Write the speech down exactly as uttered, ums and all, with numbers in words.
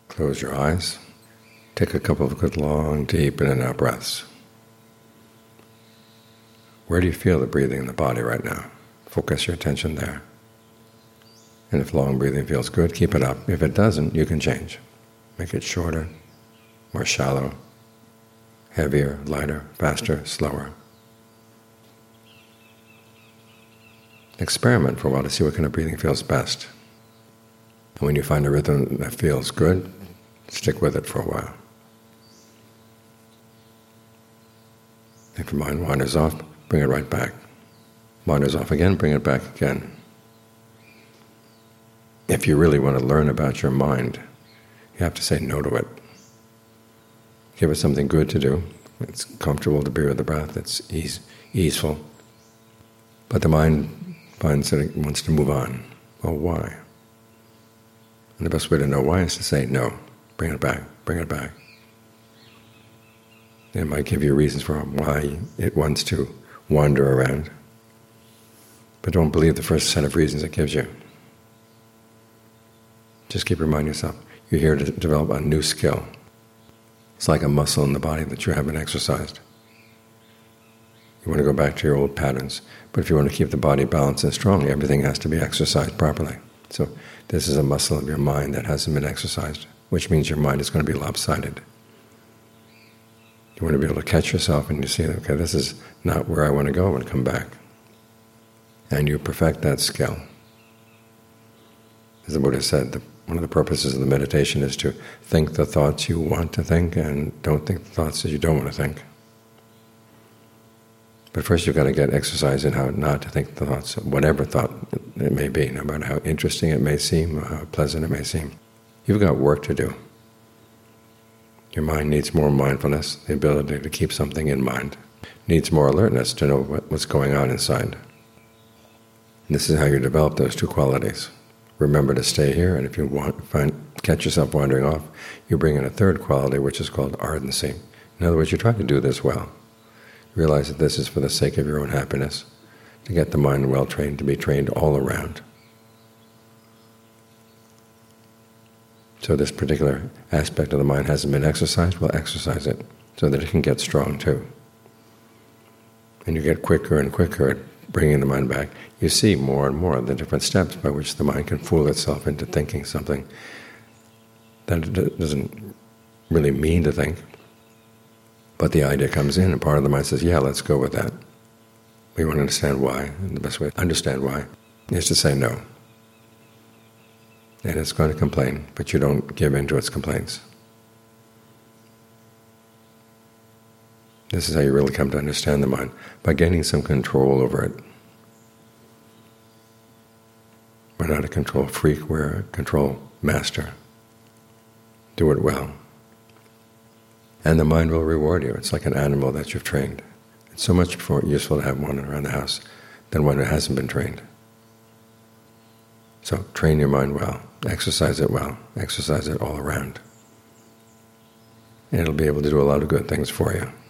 Close your eyes. Take a couple of good, long, deep in and out breaths. Where do you feel the breathing in the body right now? Focus your attention there. And if long breathing feels good, keep it up. If it doesn't, you can change. Make it shorter, more shallow, heavier, lighter, faster, slower. Experiment for a while to see what kind of breathing feels best. And when you find a rhythm that feels good, stick with it for a while. If your mind wanders off, bring it right back. Wanders off again, bring it back again. If you really want to learn about your mind, you have to say no to it. Give it something good to do. It's comfortable to be with the breath. It's ease, easeful. But the mind finds that it wants to move on. Well, why? And the best way to know why is to say no. Bring it back. Bring it back. It might give you reasons for why it wants to wander around. But don't believe the first set of reasons it gives you. Just keep reminding yourself, you're here to develop a new skill. It's like a muscle in the body that you haven't exercised. You want to go back to your old patterns, but if you want to keep the body balanced and strong, everything has to be exercised properly. So this is a muscle of your mind that hasn't been exercised, which means your mind is going to be lopsided. You want to be able to catch yourself and you see, okay, this is not where I want to go, I want to come back. And you perfect that skill. As the Buddha said, the, one of the purposes of the meditation is to think the thoughts you want to think and don't think the thoughts that you don't want to think. But first you've got to get exercise in how not to think the thoughts, whatever thought it may be, no matter how interesting it may seem or how pleasant it may seem. You've got work to do. Your mind needs more mindfulness, the ability to keep something in mind. Needs more alertness to know what, what's going on inside. And this is how you develop those two qualities. Remember to stay here, and if you want, find, catch yourself wandering off, you bring in a third quality, which is called ardency. In other words, you try to do this well. Realize that this is for the sake of your own happiness, to get the mind well trained, to be trained all around. So this particular aspect of the mind hasn't been exercised, well, exercise it so that it can get strong too. And you get quicker and quicker at bringing the mind back. You see more and more of the different steps by which the mind can fool itself into thinking something that it doesn't really mean to think. But the idea comes in, and part of the mind says, yeah, let's go with that. We want to understand why, and the best way to understand why is to say no. And it's going to complain, but you don't give in to its complaints. This is how you really come to understand the mind, by gaining some control over it. We're not a control freak, we're a control master. Do it well. And the mind will reward you. It's like an animal that you've trained. It's so much more useful to have one around the house than one that hasn't been trained. So train your mind well, exercise it well, exercise it all around. And it'll be able to do a lot of good things for you.